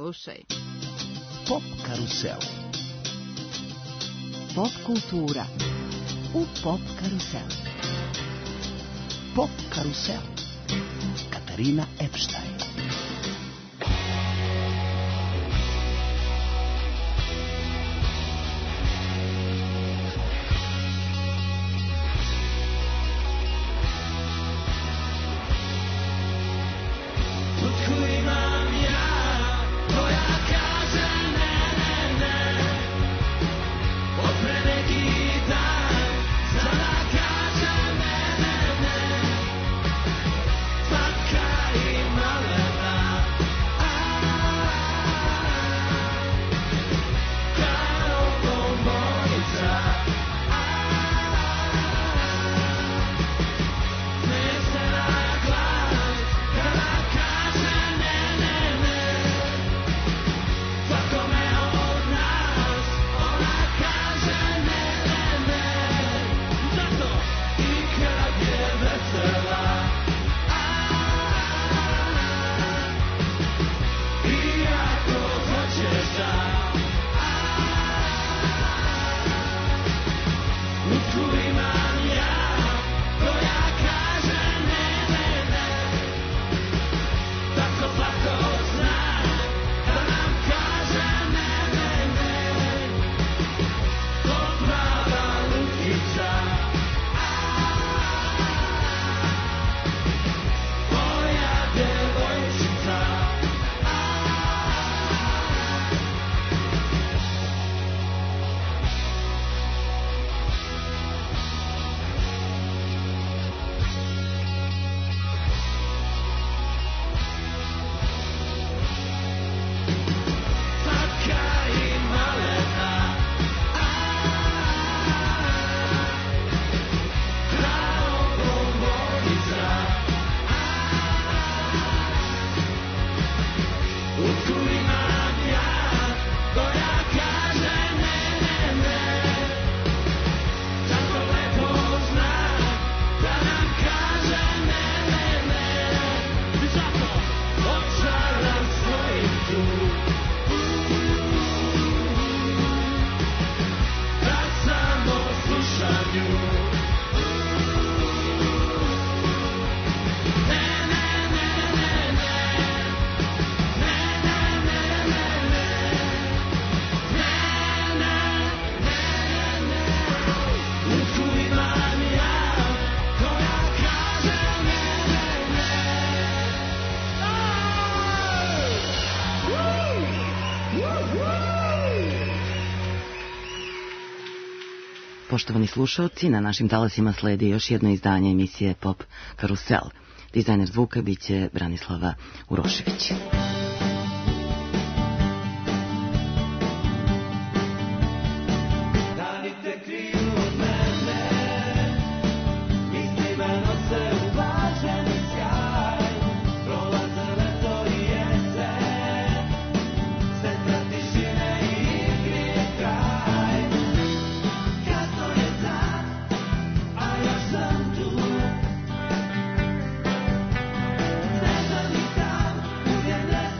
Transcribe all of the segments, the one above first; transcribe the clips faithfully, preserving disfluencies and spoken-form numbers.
slušaj. Pop karusel. Pop kultura u Pop karusel. Pop karusel. Katarina Epstein. Poštovani slušalci, na našim talasima sledi još jedno izdanje emisije Pop Karusel. Dizajner zvuka biće Branislava Urošević. Neznani sam, uvijek ne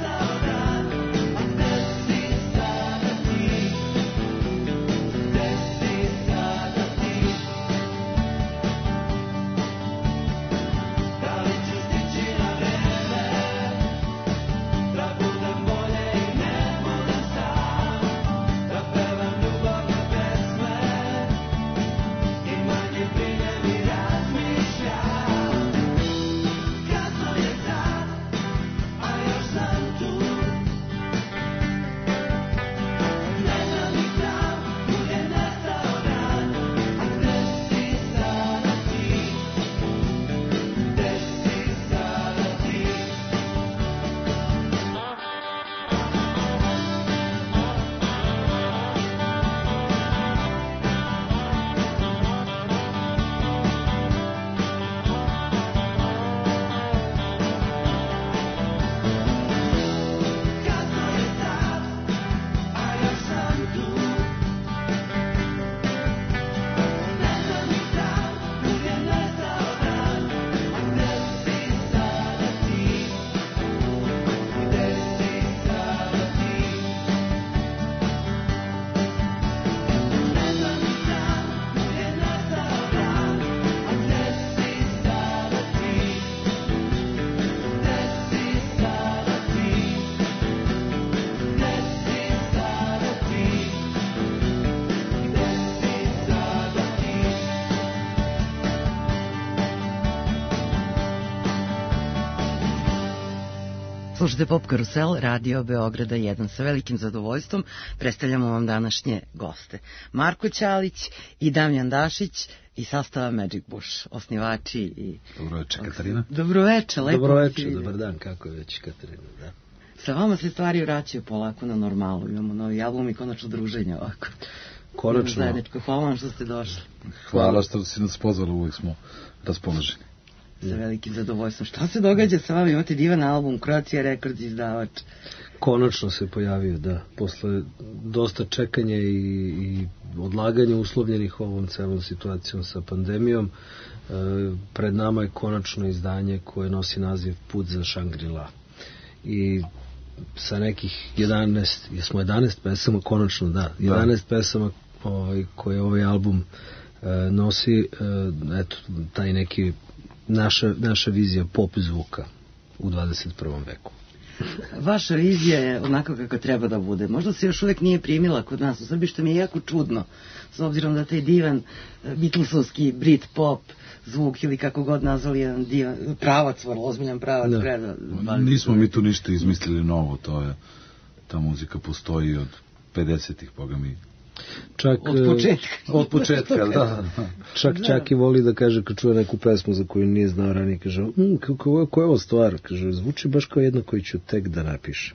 Slušajte Pop Karusel, Radio Beograda jedan. Sa velikim zadovoljstvom predstavljamo vam današnje goste. Marko Ćalić i Damjan Dašić i sastava Magic Bush, osnivači i... Dobroveče, Katarina. Dobroveče, lepo. Dobroveče, dobar dan, kako je već, Katarina, da. Sa vama se stvari vraćaju polako na normalu, imamo novi album i konačno druženje ovako. Konačno. Zajedničko, hvala vam što ste došli. Hvala što si nas pozvali, uvijek smo raspoloženi. Sa velikim zadovoljstvom. Šta se događa sa vama? Imate divan album, Croatia Records izdavač. Konačno se pojavio, da. Posle dosta čekanja i, i odlaganja uslovljenih ovom celom situacijom sa pandemijom, e, pred nama je konačno izdanje koje nosi naziv Put za Shangri-La. I sa nekih jedanaest, jesmo jedanaest pesama, konačno, da, jedanaest da. pesama ovaj, koje ovaj album e, nosi, e, eto, taj neki Naša, naša vizija pop zvuka u dvadeset prvom veku. Vaša vizija je onako kako treba da bude. Možda se još uvek nije primila kod nas u Srbiji, što mi je jako čudno, s obzirom da taj divan Beatlesovski Brit pop zvuk ili kako god nazvali jedan divan pravac, vrlo ozbiljan pravac. Da. Preda, Nismo mi tu ništa izmislili novo, to je, ta muzika postoji od pedesetih, boga mi. Čak, od početka. Od početka, da. Čak, čak i voli da kaže kad čuje neku pesmu za koju nije znao ranije, kaže, mmm, koja je ovo stvar? Kaže, zvuči baš kao jedna koju ću tek da napišem.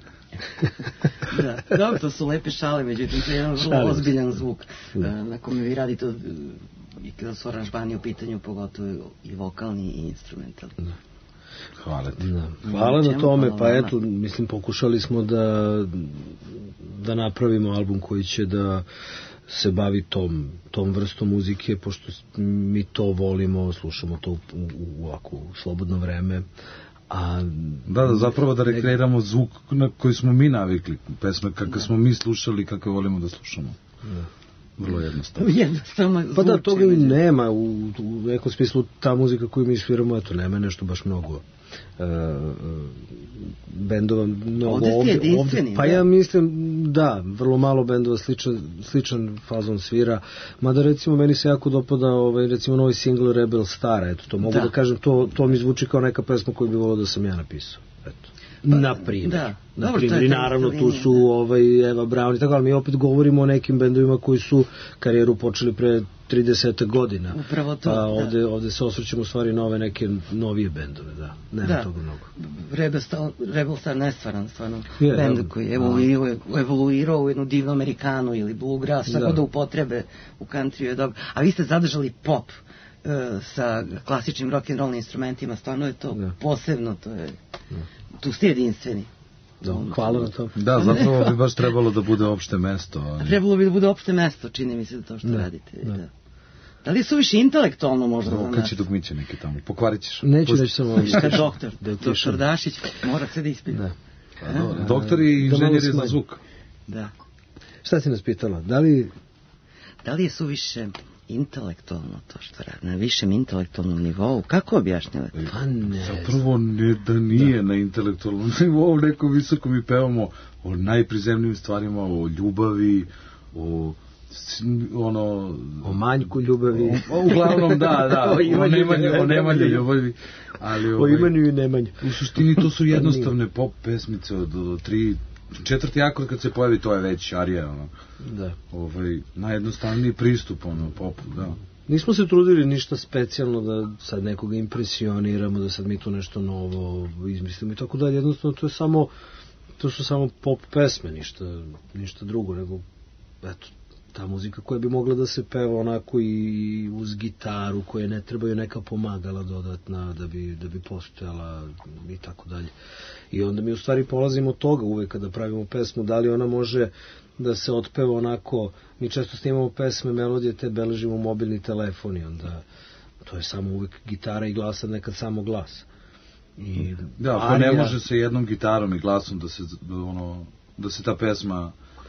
Da, dobro, to su lepe šale, međutim, to je jedan vrlo šale. Ozbiljan zvuk da. Na kome vi radite i kada su aranžmani u pitanju, pogotovo i vokalni i instrumentalni. Da. Hvala ti. Da. Hvala na tome, pa eto, mislim, pokušali smo da da napravimo album koji će da se bavi tom, tom vrstom muzike, pošto mi to volimo, slušamo to u, u ovako slobodno vreme. A da, da, zapravo da rekreiramo zvuk na koji smo mi navikli, pesme kakve smo mi slušali, kakve volimo da slušamo. Da. Vrlo jednostavno. Jednostavno pa da, toga i nema u, u nekom smislu, ta muzika koju mi sviramo, eto, nema nešto baš mnogo Uh, bendova mnogo ovde, ovde, ovde pa da. Ja mislim da vrlo malo bendova sličan, sličan fazon svira, mada recimo meni se jako dopada ovaj, recimo novi single Rebel Star, eto to mogu da, da kažem, to, to mi zvuči kao neka pesma koju bi volio da sam ja napisao, eto. Pa, na primjer, da. Na primjer, i naravno tu su ovaj, Eva Braun i tako, ali mi opet govorimo o nekim bendovima koji su karijeru počeli pre trideset godina. Upravo to, pa da. ovde, ovde se osvrćemo u stvari na ove neke novije bendove, da. Nema da. Toga mnogo. Rebel Star, Rebel Star nestvaran, stvarno. Je, bend ja, koji je evoluirao, evoluirao u jednu divnu Amerikanu ili bluegrass, tako da. da upotrebe u country je dobro. A vi ste zadržali pop uh, sa klasičnim rock and roll instrumentima, stvarno je to da. Posebno, to je, da. Tu ste jedinstveni. Da, hvala na to. Da, zapravo bi baš trebalo da bude opšte mesto. Ali... Trebalo bi da bude opšte mesto, čini mi se, to što da, radite. Da. Da. Da li su više intelektualno možda za nas? Kad će dugmiće neke tamo, pokvarit ćeš. Neću reći samo... Kad doktor, doktor Dašić, mora se da ispita. Da. A, doktor i inženjer je za zvuk. Da. Šta si nas pitala? Da li... Da li je suviše intelektualno to što radi, na višem intelektualnom nivou? Kako objašnjavate? Pa ne. Zapravo ne da nije da. Na intelektualnom nivou, neko visoko mi pevamo o najprizemnijim stvarima, o ljubavi, o ono... O manjku ljubavi. O, uglavnom, da, da, o, o nemanju, o nemanju ljubavi. Ali, ovaj, o imanju i nemanju. U suštini to su jednostavne pop pesmice od, od tri... Četvrti akord kad se pojavi, to je već arija, ono. Da. Ovaj, najjednostavniji pristup, ono, popu, da. Nismo se trudili ništa specijalno da sad nekoga impresioniramo, da sad mi tu nešto novo izmislimo i tako dalje. Jednostavno, to je samo, to su samo pop pesme, ništa, ništa drugo, nego, eto, ta muzika koja bi mogla da se peva onako i uz gitaru, koje ne trebaju neka pomagala dodatna da bi, da bi postojala i tako dalje. I onda mi u stvari polazimo od toga uvek kada pravimo pesmu, da li ona može da se otpeva onako, mi često snimamo pesme, melodije, te beležimo mobilni telefon i onda to je samo uvek gitara i glas, a nekad samo glas. I da, ako arija... ne može se jednom gitarom i glasom da se, ono, da se ta pesma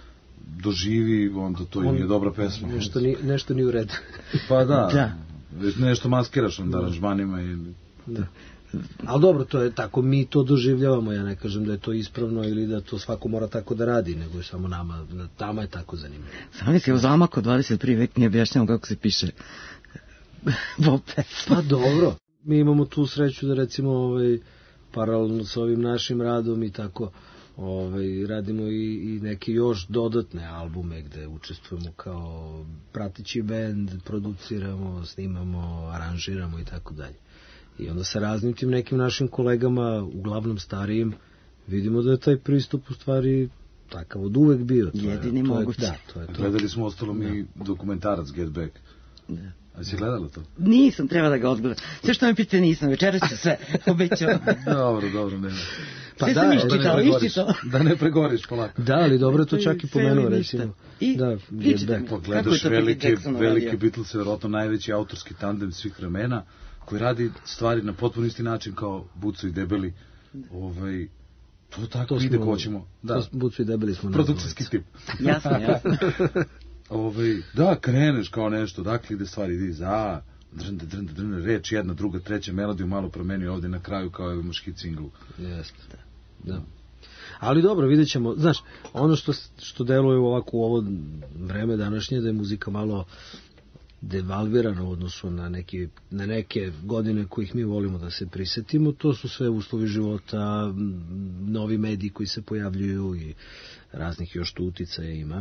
doživi, onda to i nije dobra pesma. Nešto ni, nešto ni u redu. Pa da, da. Nešto maskiraš onda aranžmanima ili... Da. Ali dobro, to je tako, mi to doživljavamo, ja ne kažem da je to ispravno ili da to svako mora tako da radi, nego je samo nama, tamo je tako zanimljivo. Samo misli, u zamaku dvadeset prvi vek nije objašnjamo kako se piše pop pesma. Pa dobro, mi imamo tu sreću da recimo ovaj, paralelno sa ovim našim radom i tako ovaj, radimo i, i neke još dodatne albume gde učestvujemo kao prateći bend, produciramo, snimamo, aranžiramo i tako dalje. I onda sa raznim tim nekim našim kolegama, uglavnom starijim, vidimo da je taj pristup u stvari takav od uvek bio. To jedini je, to moguće. Je, da, to je to. Gledali smo ostalo mi dokumentarac Get Back. Da. A si gledala to? Nisam, treba da ga odgledam. Sve što me pite nisam, večeras ću sve obećao. Dobro, dobro, ne. Pa sve da, sam iščitao, iščitao. Da ne pregoriš polako. Da, ali dobro to čak i pomenuo, recimo. I, da, Get Back. Pogledaš velike, velike Beatles, verovatno najveći autorski tandem svih vremena, koji radi stvari na potpuno isti način kao Buco i Debeli. Ovaj, to tako to ide ko hoćemo. Da. Buco i Debeli smo. Produkcijski tip. Jasno, jasno. Ovaj, da, kreneš kao nešto, dakle ide stvari, ide za, drnde, drnde, drnde, reč, jedna, druga, treća, melodiju malo promenio ovde na kraju kao je imaš hit singlu. Jeste, da. da. Ali dobro, vidjet ćemo, znaš, ono što, što deluje ovako u ovo vreme današnje, da je muzika malo devalvirana u odnosu na, neki, na neke godine kojih mi volimo da se prisetimo, to su sve uslovi života, novi mediji koji se pojavljuju i raznih još tu uticaja ima.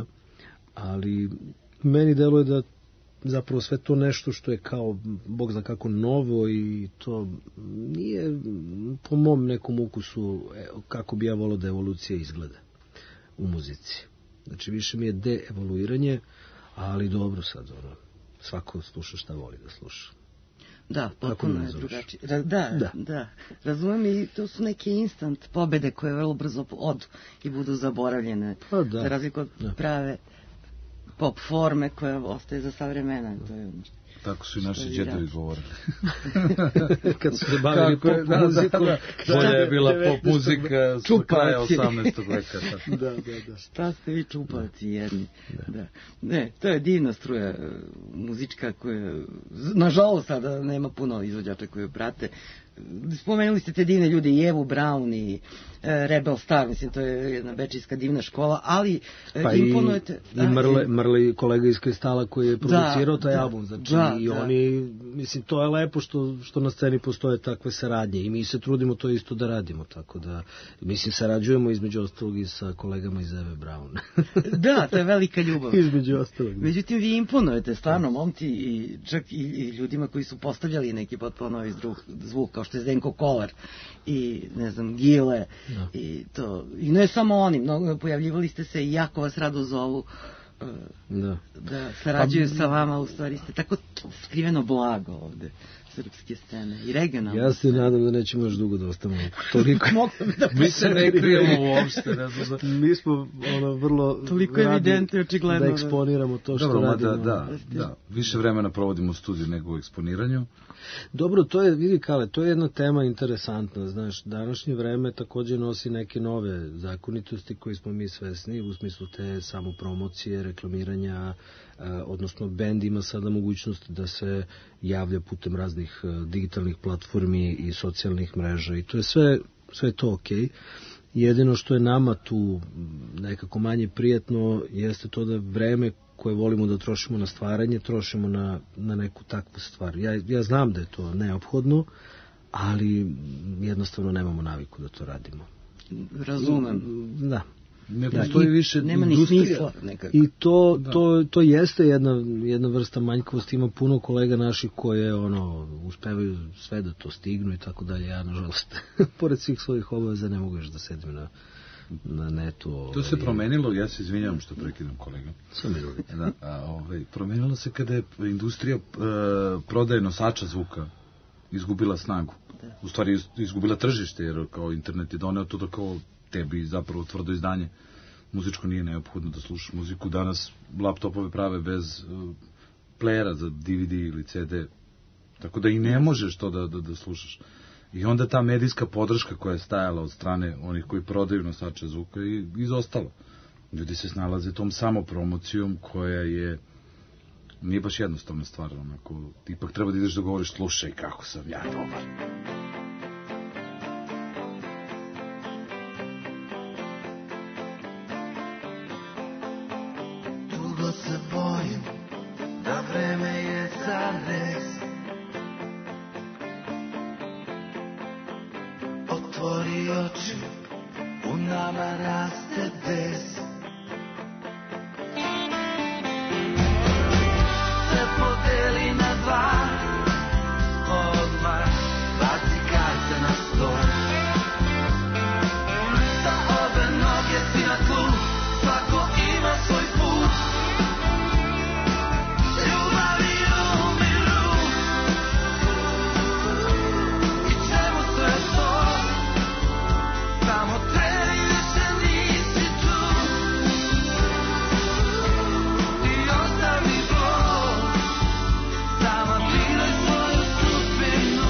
Ali meni deluje da zapravo sve to nešto što je kao Bog zna kako novo i to nije po mom nekom ukusu kako bi ja volao da evolucija izgleda u muzici. Znači više mi je deevoluiranje, ali dobro sad ono, svako sluša šta voli da sluša. Da, potpuno je drugačije. Da, da, da. Razumem i to su neke instant pobede koje vrlo brzo odu i budu zaboravljene. Pa da. Za razliku od da. prave pop forme koja ostaje za sva vremena. To je tako su i naši djedovi govorili. Kad su se bavili pop da, muziku, da, da. Bolje je bila pop muzika s kraja osamnaestog veka. Da, da, da. Šta ste vi čupalci jedni. Da. Da. Ne, to je divna struja muzička koja, nažalost, sada nema puno izvođača koji prate. Spomenuli ste te divne ljude, i Evu Braun i e, Rebel Star, mislim, to je jedna bečijska divna škola, ali e, pa imponujete... I, i Mrle, Mrle, kolega iz Kristala koji je producirao da, taj da, album, znači da, i da. oni, mislim, to je lepo što, što na sceni postoje takve saradnje i mi se trudimo to isto da radimo, tako da, mislim, sarađujemo između ostalog i sa kolegama iz Eve Braun. Da, to je velika ljubav. Između ostalog. Međutim, vi imponujete stvarno, momci, i čak i, i ljudima koji su postavljali neki potpuno novi zvuk, kao što je Zdenko Kolar i ne znam Gile no. i to i ne samo oni, mnogo pojavljivali ste se i jako vas rado zovu uh, da. da sarađuju pa, sa vama, u stvari ste tako skriveno blago ovde srpske scene i regionalne. Ja se nadam da nećemo još dugo da ostavimo toliko. da mi se ne krijemo uopšte, ne znam. Mi smo ono vrlo toliko evidentno očigledno da eksponiramo to što dobro, radimo. Da, da, da, više vremena provodimo u studiju nego u eksponiranju. Dobro, to je, vidi Kale, to je jedna tema interesantna, znaš, današnje vreme takođe nosi neke nove zakonitosti koje smo mi svesni, u smislu te samopromocije, reklamiranja, eh, odnosno bend ima sada mogućnost da se javlja putem raznih eh, digitalnih platformi i socijalnih mreža i to je sve, sve to okej. Okay. Jedino što je nama tu nekako manje prijatno jeste to da vreme koje volimo da trošimo na stvaranje, trošimo na, na neku takvu stvar. Ja, ja znam da je to neophodno, ali jednostavno nemamo naviku da to radimo. Razumem. Da. Ne postoji više nema ni smisla nekako. I to, to, to jeste jedna, jedna vrsta manjkavosti. Ima puno kolega naših koje ono, uspevaju sve da to stignu i tako dalje. Ja, nažalost, pored svih svojih obaveza ne mogu još da sedim na na netu. To se promenilo, ja se izvinjavam što prekidam kolega. Samo mi da, a, ovaj, promenilo se kada je industrija e, prodaje nosača zvuka izgubila snagu. Da. U stvari izgubila tržište, jer kao internet je doneo to da kao tebi zapravo tvrdo izdanje. Muzičko nije neophodno da slušaš muziku. Danas laptopove prave bez uh, playera za D V D ili C D. Tako da i ne možeš to da, da, da slušaš. I onda ta medijska podrška koja je stajala od strane onih koji prodaju nosače zvuka i izostala. Ljudi se snalaze tom samopromocijom koja je nije baš jednostavna stvar. Onako, ipak treba da ideš da govoriš slušaj kako sam ja dobar. Se bojim da vreme je za rez. Od otvori oči, u nama raste des. Se podeli na dva, odmah baci karte na stol. Sa obe noge si na tlu, svako ima svoj put. Ljubav i umiru, i čemu sve to? Samo treni više nisi tu. I ostavi bol, sama biraj svoju sudbinu.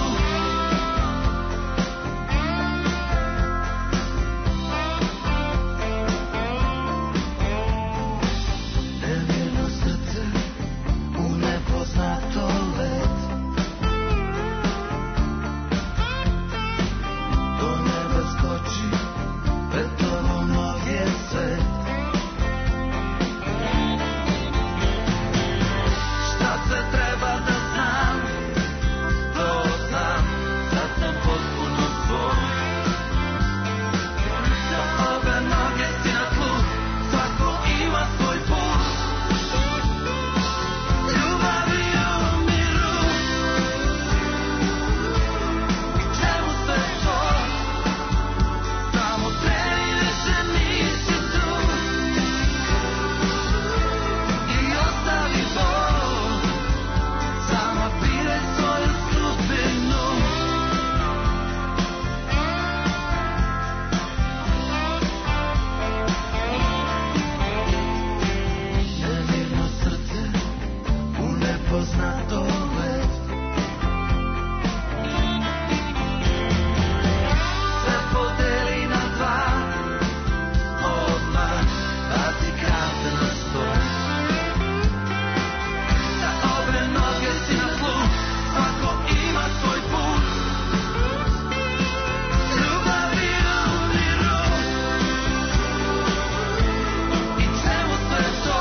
Nemirno srce u nepoznato let. Do neba skoči, pred tobom noge svet. Šta se treba da znam, to znam, sad sam potpuno svoj. Sa obe noge si na tlu, svako ima svoj put. Ljubav i umiru, i čemu sve to? Samo treni više nisi tu. I ostavi bol, samo biraj svoju sudbinu. Nemirno srce u nepoznato let. Se podeli na dva, odmah baci karte na stol. Sa obe noge si na tlu, svako ima svoj put. Ljubav i umiru, i čemu sve to?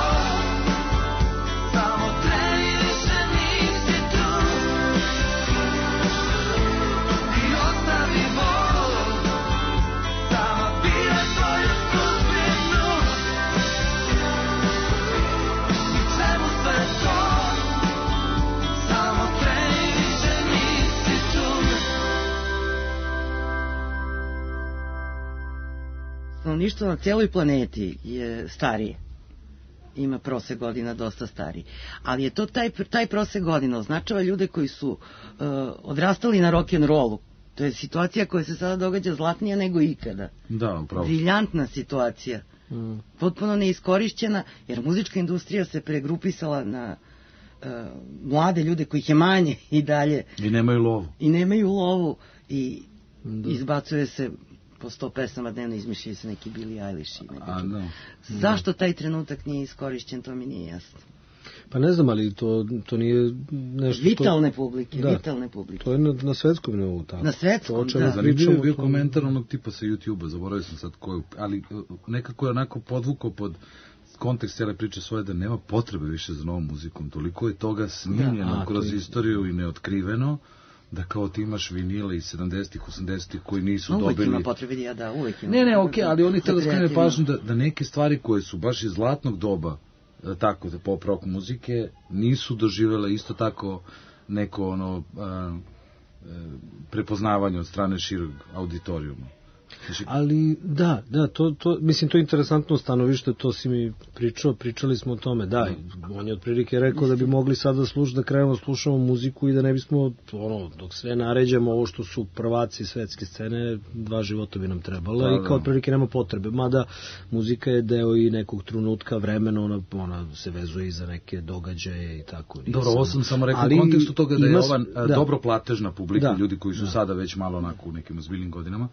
Samo treni više nisi tu. I ostavi bol, sama biraj svoju sudbinu. I čemu sve to? Samo treni više nisi tu. Stanovništvo na cijeloj planeti je starije. Ima prosek godina dosta stariji. Ali je to taj, taj prosek godina označava ljude koji su uh, odrastali na rock'n'rollu. To je situacija koja se sada događa zlatnija nego ikada. Da, upravo. Briljantna situacija. Mm. Potpuno neiskorišćena, jer muzička industrija se pregrupisala na uh, mlade ljude kojih je manje i dalje. I nemaju lovu. I nemaju lovu i Da. izbacuje se po sto pesama dnevno, izmišljaju se neki Billie Eilish i neki. A, da. Zašto taj trenutak nije iskorišćen, to mi nije jasno. Pa ne znam, ali to, to nije nešto što... Vitalne publike, Da. vitalne publike. To je na, na svetskom nivou tako. Na svetskom, To o čemu da. Zanimljivo pričamo, je bio to- komentar onog tipa sa YouTube-a, zaboravio sam sad koju, ali uh, nekako je onako podvukao pod kontekst cijele priče svoje da nema potrebe više za novom muzikom. Toliko je toga snimljeno Da, a, kroz to je- istoriju i neotkriveno, da kao ti imaš vinile iz sedamdesetih, osamdesetih koji nisu No, uvijek dobili... ima potrebe, ja da, uvijek ima. Ne, ne, potrebe okej, ali oni za htjeli da skrene kreativno. pažnju da, da neke stvari koje su baš iz zlatnog doba, e, tako da pop rock muzike, nisu doživjele isto tako neko ono a, e, prepoznavanje od strane širog auditorijuma. Znači, Ali da, da, to, to, mislim, to je interesantno stanovište, to si mi pričao, pričali smo o tome, da, on je otprilike rekao da bi mogli sad da, sluš, da krenemo slušamo muziku i da ne bismo, ono, dok sve naređamo ovo što su prvaci svetske scene, dva života bi nam trebalo Da, i kao da. otprilike nema potrebe, mada muzika je deo i nekog trenutka vremena, ona, ona se vezuje i za neke događaje i tako. Nije dobro, ovo sam samo rekao ali u kontekstu toga da je ima s- ova a, da. dobro platežna publika, Da, ljudi koji su da. sada već malo onako u nekim ozbiljnim godinama,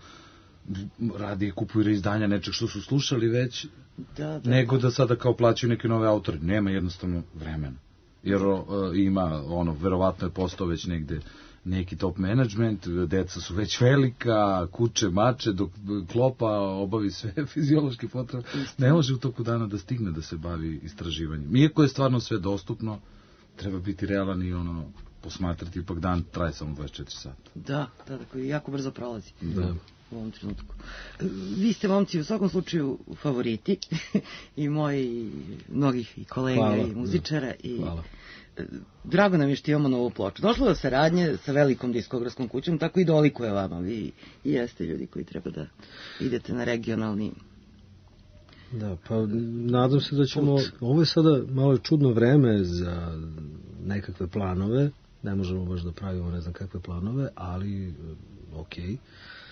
radi kupuju izdanja nečeg što su slušali već, Da, da. nego da sada kao plaćaju neke nove autore. Nema jednostavno vremena. Jer o, e, ima, ono, verovatno je postao već negde neki top management, deca su već velika, kuće, mače, dok klopa obavi sve fiziološke potrebe, ne može u toku dana da stigne da se bavi istraživanjem. Iako je stvarno sve dostupno, treba biti realan i ono, posmatrati, ipak dan traje samo dvadeset četiri sata. Da, da, da, koji jako brzo prolazi. Da. u ovom trenutku. Vi ste, momci, u svakom slučaju favoriti i moji, mnogih i kolega Hvala, i muzičara. da. I Hvala. drago nam je što imamo novu ploču. Došlo do saradnje sa velikom diskografskom kućom, tako i dolikuje vama. Vi i jeste ljudi koji treba da idete na regionalni. Da, pa nadam se da ćemo, ovo je sada malo čudno vreme za nekakve planove, ne možemo baš da pravimo ne znam kakve planove, ali okej. Okay.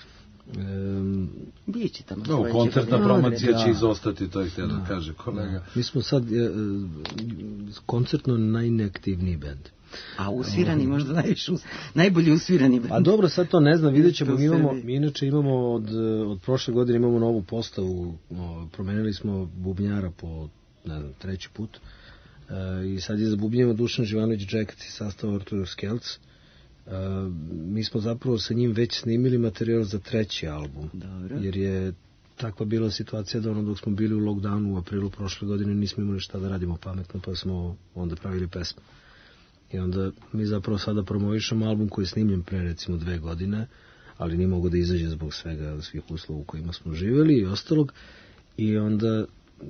Um, Biće tamo no, koncertna promocija će izostati, to je htio da kaže kolega. Da. Mi smo sad e, koncertno najneaktivniji bend. A usvirani možda najviše, us, najbolji usvirani bend. A dobro, sad to ne znam, vidjet ćemo, mi, imamo, mi inače imamo od, od prošle godine imamo novu postavu, o, promenili smo bubnjara po, ne znam, treći put, e, i sad je za bubnjeva Dušan Živanović Džekac iz sastava Ortodoks Kelc. Uh, mi smo zapravo sa njim već snimili materijal za treći album. Dobro. Jer je takva bila situacija da ono dok smo bili u lockdownu u aprilu prošle godine nismo imali šta da radimo pametno, pa smo onda pravili pesmu. I onda mi zapravo sada promovišemo album koji je snimljen pre recimo dve godine, ali nije mogo da izađe zbog svega, svih uslova u kojima smo živjeli i ostalog. I onda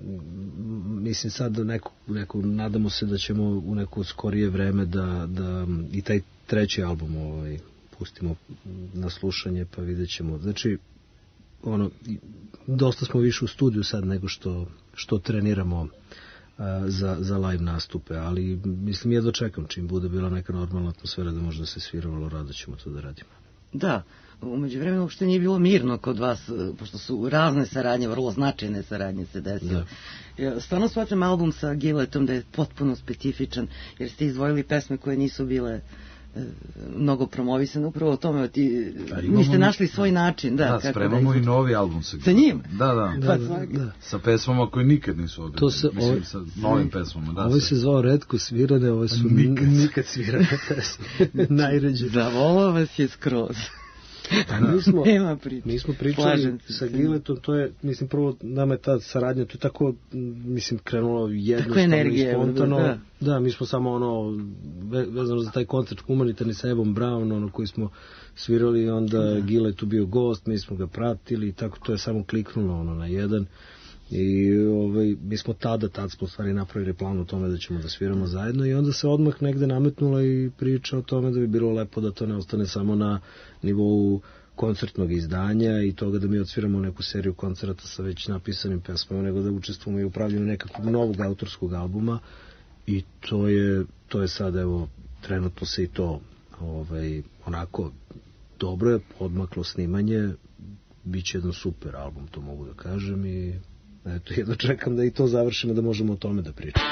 mislim sad da neko, neko, nadamo se da ćemo u neko skorije vreme da, da i taj treći album ovaj, pustimo na slušanje, pa vidjet ćemo. Znači, ono, dosta smo više u studiju sad nego što, što treniramo a, za, za live nastupe, ali mislim ja dočekam čim bude bila neka normalna atmosfera da možda se sviralo, rado ćemo to da radimo. Da, umeđu vremenu uopšte nije bilo mirno kod vas, pošto su razne saradnje, vrlo značajne saradnje se desile. Ja, stvarno smatram album sa Giletom da je potpuno specifičan, jer ste izdvojili pesme koje nisu bile e, mnogo promovisane, upravo o tome, ti, niste našli svoj način. Da, da spremamo da i novi album sa Sa njim? Da, da. Pa, da, da, da. Sa pesmama koje nikad nisu određene. To se, mislim, ovaj, sa novim pesmama. Da, ovo se zvao retko svirane, ovo su nikad, nikad svirane pesme. Najređe. Zavolao vas je skroz. Pa mi smo, nema priče. Mi smo pričali sa Giletom, to je, mislim, prvo nama je ta saradnja, to je tako, mislim, krenulo jednostavno i spontano. Da. da, mi smo samo ono, vezano za taj koncert humanitarni sa Ebom Brown, ono koji smo svirali, onda da. Gile tu bio gost, mi smo ga pratili i tako to je samo kliknulo ono na jedan. I ovaj, mi smo tada, tad smo stvari napravili plan o tome da ćemo da sviramo zajedno i onda se odmah negde nametnula i priča o tome da bi bilo lepo da to ne ostane samo na nivou koncertnog izdanja i toga da mi odsviramo neku seriju koncerata sa već napisanim pesmama, nego da učestvujemo i u pravljenju nekakvog novog autorskog albuma i to je, to je sad evo trenutno se i to ovaj, onako dobro je odmaklo snimanje, bit će jedan super album, to mogu da kažem i eto, jedno čekam da i to završimo da možemo o tome da pričamo.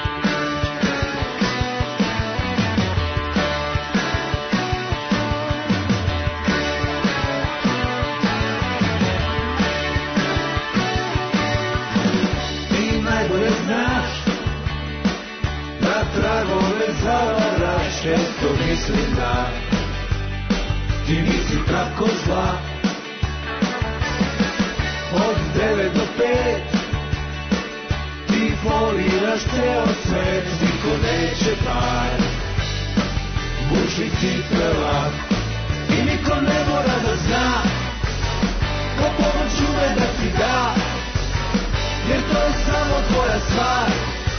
Ti najbolje znaš da tragove zavaraš, često mislim da ti nisi tako zla. Od devet do pet ti foliraš ceo svet, niko neće par buši cipela i niko ne mora da zna ko pomoć ume da ti da, jer to je samo tvoja stvar.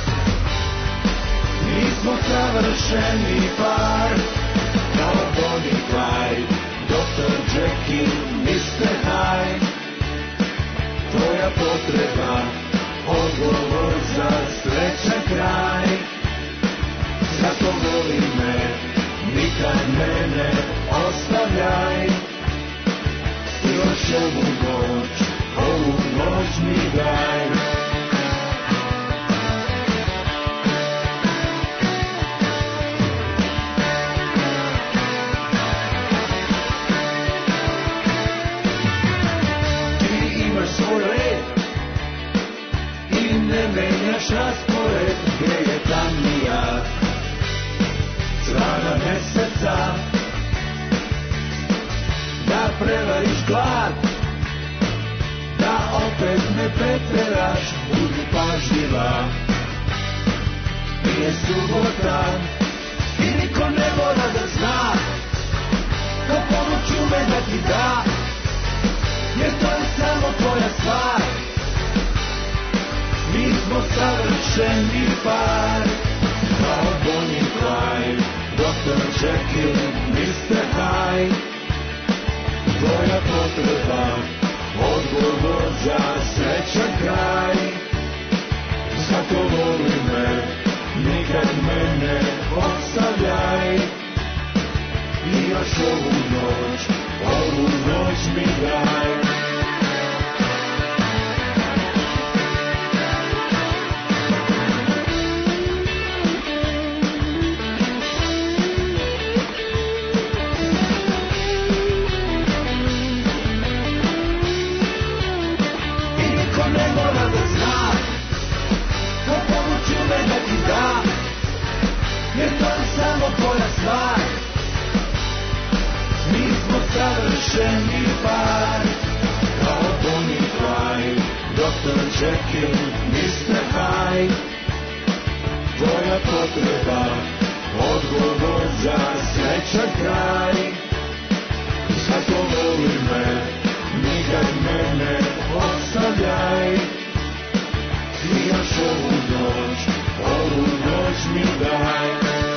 Mi smo savršeni par, kao Bonnie i Clyde, doktor Jekyll, mister Hyde. Tvoja potreba, odgovor za srećan kraj. Zato voli me, nikad me ne ostavljaj. I još ovu noć, ovu noć mi daj. Menjaš raspored gdje je tamnija strana meseca, da prevariš glad, da opet ne preteraš, budi pažljiva. Nije subota i niko ne mora da zna ko pomoć ume da ti da, jer stvar. Mi smo savršeni par, kao Bonnie i Clyde, doktor Jekyll, mister Hyde. Tvoja potreba, odgovor za srećan kraj. Zato voli me, nikad me ne ostavljaj. I još ovu noć, ovu noć mi daj. Jer to je samo tvoja stvar. Mi smo savršeni par, kao Bonnie i Clyde, doktor Jekyll, mister Hyde. Tvoja potreba, odgovor za srećan kraj. Zato voli me, nikad me ne ostavljaj. I još ovu noć, ovu noć mi daj.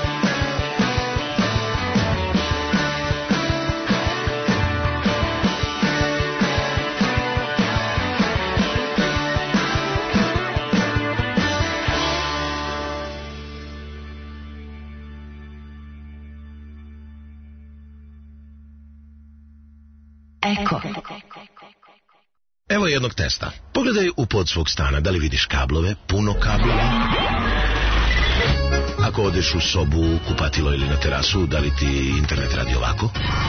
Eko. Evo jednog testa. Pogledaj u pod svog stana, da li vidiš kablove, puno kablova. Ako odeš u sobu, kupatilo ili na terasu, da li ti internet radi ovako?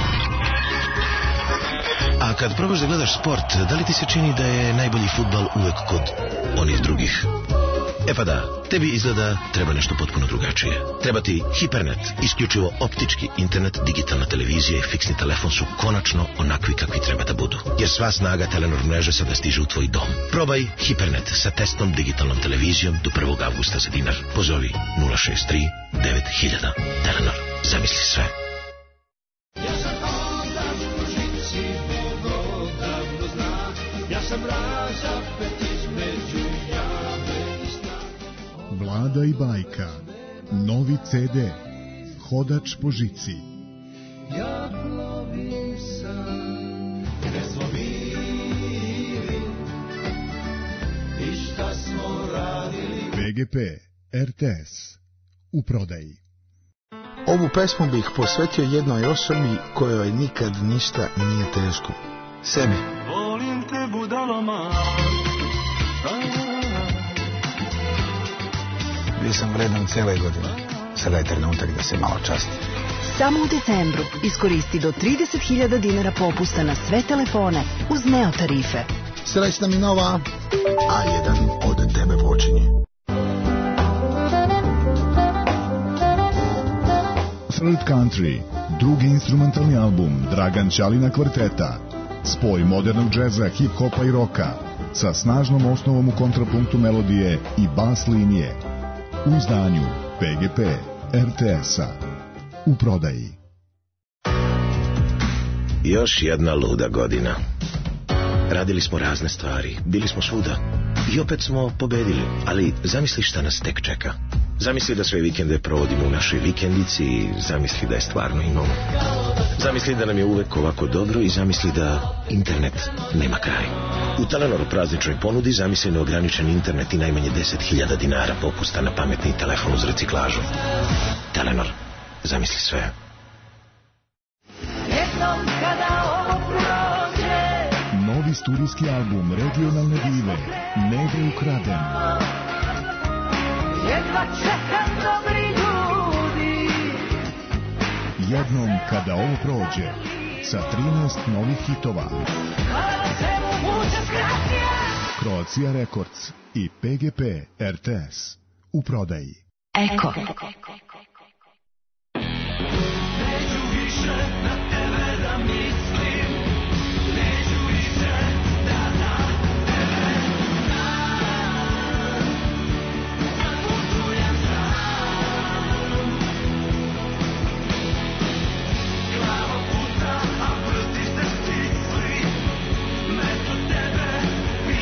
A kad probaš da gledaš sport, da li ti se čini da je najbolji fudbal uvek kod onih drugih? E pa da, tebi izgleda treba nešto potpuno drugačije. Treba ti Hipernet, isključivo optički internet, digitalna televizija i fiksni telefon su konačno onakvi kakvi treba da budu. Jer sva snaga Telenor mreže sada stiže u tvoj dom. Probaj Hipernet sa testnom digitalnom televizijom do prvog avgusta za dinar. Pozovi nula šest tri devet hiljada. Telenor, zamisli sve. Ja sam hodač po žici, Bog odavno zna. Ja sam razapet između jame i sna. Vlada i bajka. Novi ce de. Hodač po žici. Ja plovim sam, gde smo bili i šta smo radili. pe ge pe, er te es. U prodaji. Ovu pesmu bih posvetio jednoj osobi kojoj nikad ništa nije teško. Sebi. Volim te budalo malo. Bio sam vredan cijele godine. Sada je trenutak da se malo časti. Samo u decembru iskoristi do trideset hiljada dinara popusta na sve telefone uz Neo tarife. Srećna mi nova, a jedan od tebe počinje. Third Country, drugi instrumentalni album Dragan Ćalina kvarteta. Spoj modernog džeza, hip-hopa i roka sa snažnom osnovom u kontrapunktu melodije i bas linije. U izdanju pe ge pe, er te es-a. U prodaji. Još jedna luda godina. Radili smo razne stvari, bili smo svuda. I opet smo pobedili, ali zamisli šta nas tek čeka. Zamisli da sve vikende provodimo u našoj vikendici i zamisli da je stvarno imamo. Zamisli da nam je uvek ovako dobro i zamisli da internet nema kraj. U Telenoru prazničnoj ponudi zamisli neograničen internet i najmanje deset hiljada dinara popusta na pametni telefon uz reciklažu. Telenor, zamisli sve. Jednom kada ovo prođe, Novi studijski album regionalne dive Negde ukraden. jedva čekam dobri ljudi. Jednom kada ovo prođe, sa trinaest novih hitova. Kada se mu muče skratije. Croatia Records i pe ge pe er te es. U prodaji. Eko. Neću više na tebe da mislim, neću više da na tebe znam. Kad putujem sam, glava puta, a vrti se stisli. Mesto tebe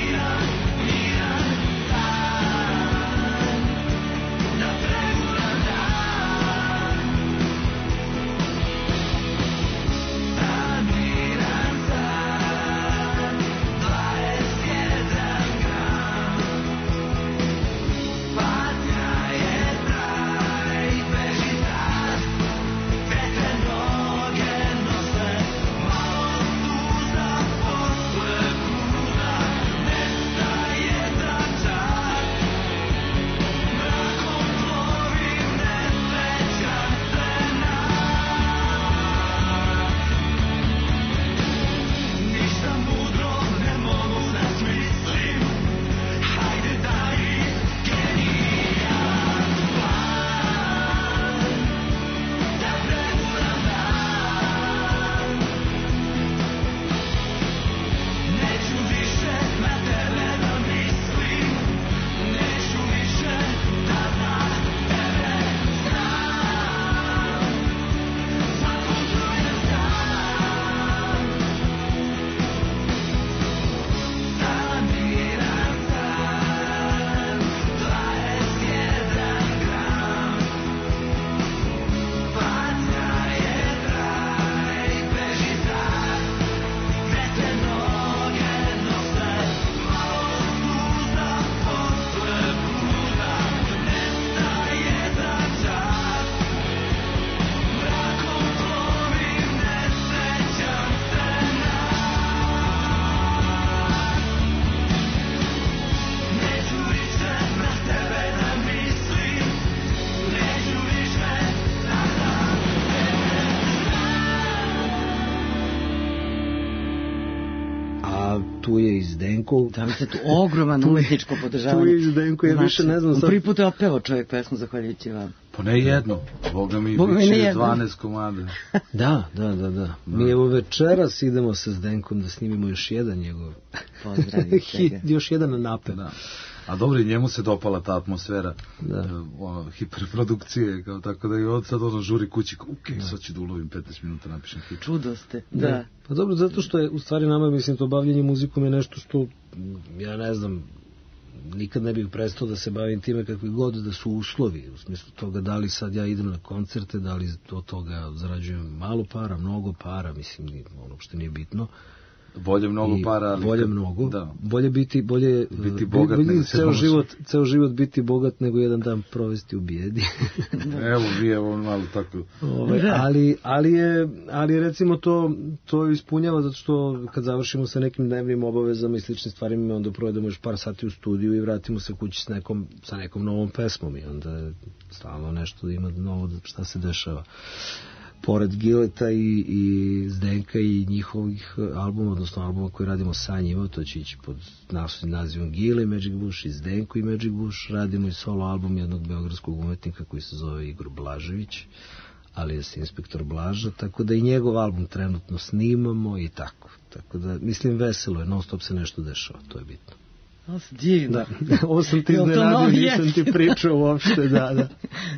A tu je i Zdenko. Da mi se tu ogroman umetničko podržavanje. Tu je i Zdenko, ja više ne znam. Sad... Prvi put je opevao čovjek pesmu zahvaljujući vam. Pa ne jedno, Boga mi biće dvanaest komada. Da, da, da, da. Mi evo večeras idemo sa Zdenkom da snimimo još jedan njegov. Pozdravi Hi, još jedan napev. Da. A dobro, i njemu se dopala ta atmosfera, da. ono, hiperprodukcije, kao tako da i od sad ono žuri kući, ok, da. Sad ću da ulovim petnaest minuta, napišem hit. Čudo ste, da. da. Pa dobro, zato što je, u stvari nama, mislim, to bavljenje muzikom je nešto što, ja ne znam, nikad ne bih prestao da se bavim time kakvi god da su uslovi, u smislu toga da li sad ja idem na koncerte, da li od toga zarađujem malo para, mnogo para, mislim, ono što nije bitno. Bolje mnogo I para, ali... Bolje mnogo, da. bolje biti, bolje... Biti bogat bolje, nego ceo život, ceo život biti bogat nego jedan dan provesti u bijedi. Evo, vi evo malo tako... Ove, ali, ali, je, ali recimo to, to ispunjava zato što kad završimo sa nekim dnevnim obavezama i sličnim stvarima, onda provedemo još par sati u studiju i vratimo se kući s nekom, sa nekom novom pesmom i onda je stalno nešto ima novo šta se dešava. Pored Gileta i, i Zdenka i njihovih albuma, odnosno albuma koji radimo sa njima, to će ići pod nazivom Gile, Magic Bush i Zdenko i Magic Bush, radimo i solo album jednog beogradskog umetnika koji se zove Igor Blažević, ali je inspektor Blaža, tako da i njegov album trenutno snimamo i tako. Tako da, mislim, veselo je, non stop se nešto dešava, to je bitno. Ovo se divno. Da, ovo sam ti iznenadio, nisam ti pričao uopšte, da, da.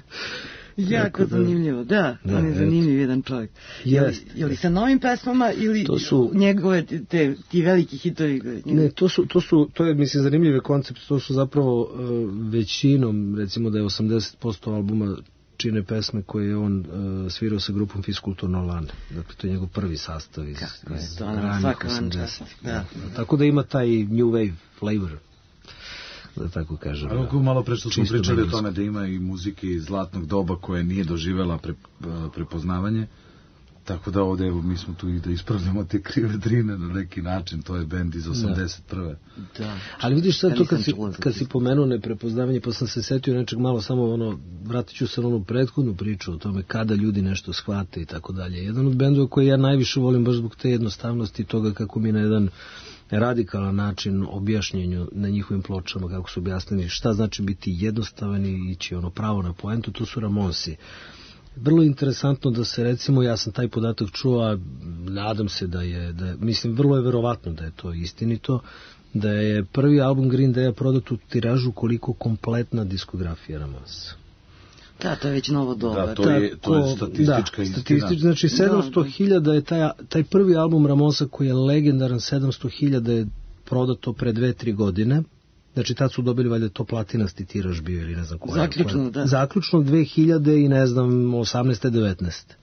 Jako zanimljivo, da, da, on je zanimljiv jedan čovjek. Yes. Je li sa novim pesmama ili to su, njegove, te, ti veliki hitovi? Ne, to su, to su, to je, mislim, zanimljive koncept, to su zapravo uh, većinom, recimo da je osamdeset posto albuma čine pesme koje je on uh, svirao sa grupom Fiskulturno Lane. Dakle, to je njegov prvi sastav iz, iz ranih osamdesetih. Da. Da. Tako da ima taj new wave flavor, da tako kažem. Ali ako malo pre što smo pričali o tome da ima i muzike iz zlatnog doba koje nije doživela pre, prepoznavanje, tako da ovde evo, mi smo tu i da ispravljamo te krive drine na neki način, to je bend iz osamdeset prve. Da. Ali vidiš sad to kad si, kad si pomenuo neprepoznavanje, pa sam se setio nečeg malo, samo ono, vratit ću se na onu prethodnu priču o tome kada ljudi nešto shvate i tako dalje. Jedan od bendova koji ja najviše volim baš zbog te jednostavnosti toga kako mi na jedan radikalan način objašnjenju na njihovim pločama, kako su objasnili šta znači biti jednostavan i ići ono pravo na poentu, to su Ramonsi. Vrlo interesantno da se, recimo, ja sam taj podatak čuo, a nadam se da je, da je, mislim, vrlo je verovatno da je to istinito, da je prvi album Green Day prodat u tiražu koliko kompletna diskografija Ramonsa. Da, to je već novo doba. Da, to je, to je statistička da, istina. Statistič, znači sedamsto hiljada je taj, taj prvi album Ramonsa koji je legendaran, sedamsto hiljada je prodato pre dve, tri godine. Znači tad su dobili valjda to platinasti tiraž bio ili ne znam koja. Zaključno, koja, da. Zaključno dve hiljade i ne znam osamnaeste devetnaeste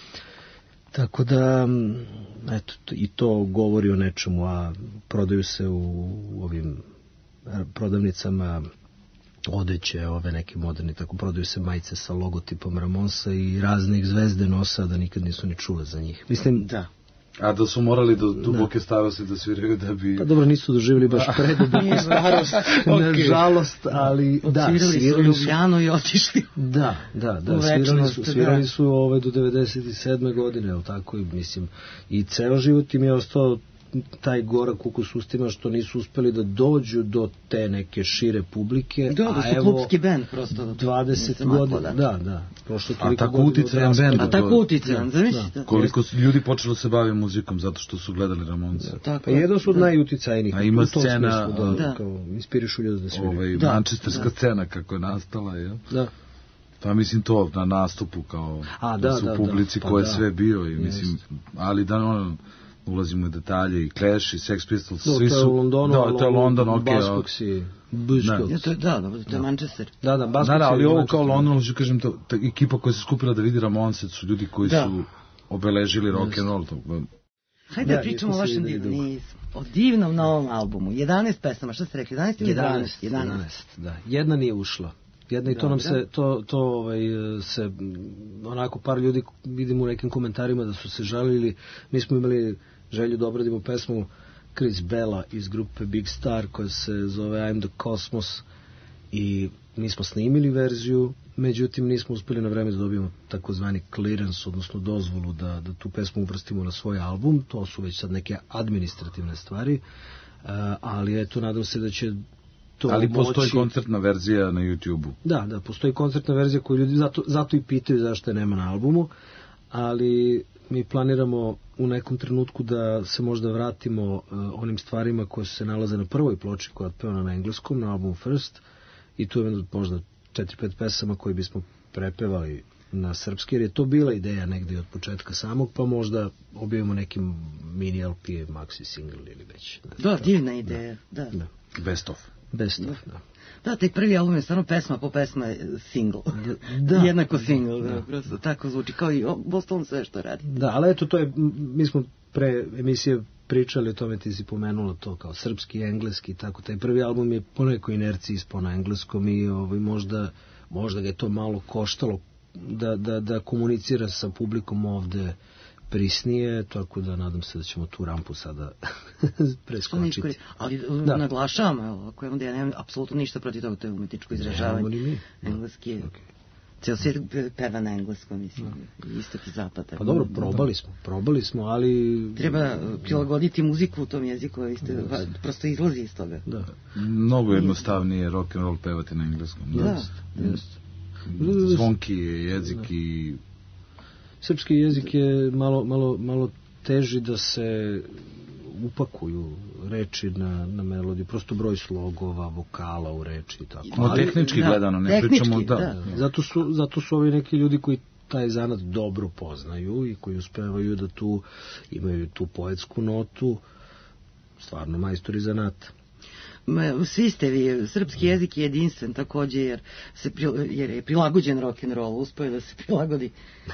Tako da, eto, i to govori o nečemu, a prodaju se u, u ovim prodavnicama odeće, ove neke moderni, tako prodaju se majice sa logotipom Ramonsa i raznih zvezde nosa, da nikad nisu ni čule za njih. Mislim, da. A da su morali do duboke da. starosti da sviraju da bi... Pa dobro, nisu doživjeli baš preduboku starost, okay. Nažalost, ali da, svirali su Ljubljanu i otišli. Da, da, da, svirali su, svirali su ove do devedeset sedme godine, jel tako, i mislim, i ceo život im je ostao taj gorak ukus ustima što nisu uspeli da dođu do te neke šire publike. Da, da su klubski band prosto. dvadeset godina, da, da. Prošlo a tako uticajan band. A tako uticajan, zamislite. Koliko ljudi počelo se bavi muzikom zato što su gledali Ramonse. Da, pa jedan su od da. najuticajnijih. A ima scena, smislu, da, da. Kao, inspirišu ljudi da sviraju. Ovaj, da. mančesterska da. scena kako je nastala, je. Da. Pa mislim to na nastupu kao a, da, da su da, publici da, pa koje da. sve bio i mislim, ali da ono ulazimo u detalje i Clash i Sex Pistols, no, svi su... To je u Londonu, da, to je London, ok. Baskoks i Buskoks. Ja, to je, da, da, to je Manchester. Da, da, Baskoks da, da, ali ovo kao London, da. ću kažem, to, ta ekipa koja se skupila da vidi Ramonse, su ljudi koji da. su obeležili rock and roll. Hajde da pričamo o vašem divnom, o divnom novom albumu. jedanaest pesama, šta ste rekli? jedanaest ili jedanaest? jedanaest, da. Jedna nije ušla. Jedna i to nam se, to, to ovaj, se, onako par ljudi vidimo u nekim komentarima da su se žalili. Mi smo imali želju da obradimo pesmu Chris Bella iz grupe Big Star koja se zove I'm the Cosmos i nismo snimili verziju, međutim nismo uspeli na vreme da dobijemo takozvani clearance, odnosno dozvolu da, da tu pesmu uvrstimo na svoj album. To su već sad neke administrativne stvari, uh, ali eto, nadam se da će to ali moći... postoji koncertna verzija na YouTube-u. Da, da, postoji koncertna verzija koju ljudi zato, zato i pitaju zašto je nema na albumu, ali mi planiramo u nekom trenutku da se možda vratimo uh, onim stvarima koje se nalaze na prvoj ploči koja je otpevana na engleskom, na albumu First, i tu je možda četiri pet pesama koje bismo prepevali na srpski, jer je to bila ideja negdje od početka samog, pa možda objavimo neki mini L P, maxi single ili već. Da, divna ideja, da. da. Best of. Best of, da. Da, taj prvi album je stvarno pesma po pesma single. Da. Jednako single, da. Da. Prosto tako zvuči, kao i Boston sve što radi. Da, ali eto, to je, mi smo pre emisije pričali o tome, ti si pomenula to kao srpski, engleski, tako. Taj prvi album je po nekoj inerciji ispao na engleskom i ovaj, možda, možda ga je to malo koštalo da, da, da komunicira sa publikom ovde prisnije, tako da nadam se da ćemo tu rampu sada preskočiti. Ali da. Naglašavam, ako je onda ja nemam apsolutno ništa protiv toga, to je umetničko izražavanje. Engleski je... Cijel svijet peva na engleskom, mislim, istok i zapad. Pa dobro, probali smo, probali smo, ali... Treba prilagoditi muziku u tom jeziku, isto, prosto izlazi iz toga. Da. Mnogo jednostavnije rock and roll pevati na engleskom. Da, da. da. Zvonki je jezik da. I... Srpski jezik je malo, malo, malo teži da se upakuju reči na, na melodiju, prosto broj slogova, vokala u reči i tako. No, ali, tehnički da, gledano, ne pričamo da. da. Zato su, zato su ovi neki ljudi koji taj zanat dobro poznaju i koji uspevaju da tu imaju tu poetsku notu, stvarno majstori zanata. Svi ste vi, srpski jezik je jedinstven takođe, jer, se, jer je prilagođen rock'n'roll, uspio je da se prilagodi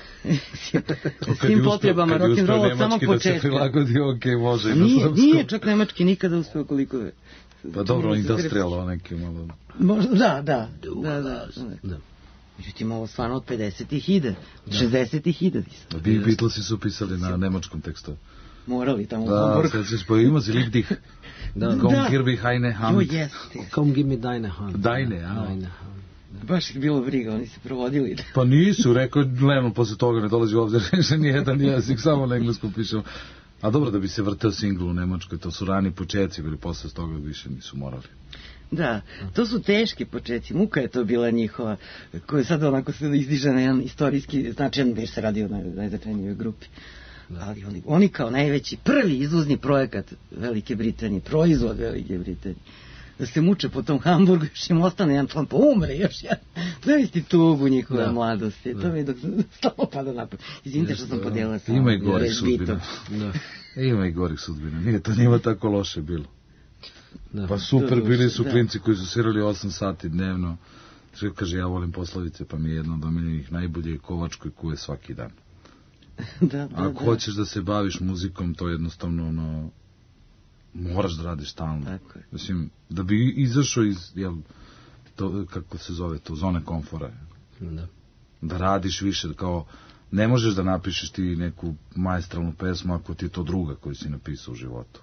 svim potrebama rock'n'rolla od samog početka. Da se prilagodi, ok, može i na nije, nije čak nemački nikada uspio koliko je. Pa dobro, industrial neki malo. Možda, da, da, da, da. da. Međutim, ovo stvarno od pedesetih ide, od šezdesetih ide. Da, Beatlesi su pisali na nemačkom tekstu. Morali tamo u da, Hamburgu. Da, sad pa ima si lik dih. Da, Komm hier bi heine Hand. Jo, jeste. Komm gib mi deine Hand. Deine, ja. Deine Hand. Baš je bilo briga, oni se provodili. Pa nisu, rekao Lennon posle toga ne dolazi u obzir, že nijedan jezik, samo na engleskom pišemo. A dobro da bi se vrteo singl u Nemačkoj, to su rani početci bili, posle toga više nisu morali. Da, to su teški početci, muka je to bila njihova, koja sad onako se izdiže na jedan istorijski značajan, jer se radi o najznačajnijoj grupi. Da. Ali oni, oni kao najveći, prvi izvozni projekat Velike Britanije, proizvod Velike Britanije, da se muče po tom Hamburgu, još im ostane jedan član, pa umre još jedan. Zavisti tugu njihove da. Mladosti, da. To mi je dok stalo pada napad. Izvinite što sam podijela sa ima i gorih sudbina. Da. Ima i gorih sudbina, nije to njima tako loše bilo. Da. Pa super, bili su da. Klinci koji su svirali osam sati dnevno. Što kaže, ja volim poslovice, pa mi je jedno od omiljenih najbolje i Kovačkoj kuje svaki dan. Da, da, ako da. Hoćeš da se baviš muzikom, to jednostavno ono, moraš da radiš stalno. Tako je. Mislim, da bi izašao iz, jel, to, kako se zove to, zone komfora. Da. Da radiš više, kao, ne možeš da napišeš ti neku maestralnu pesmu ako ti je to druga koju si napisao u životu.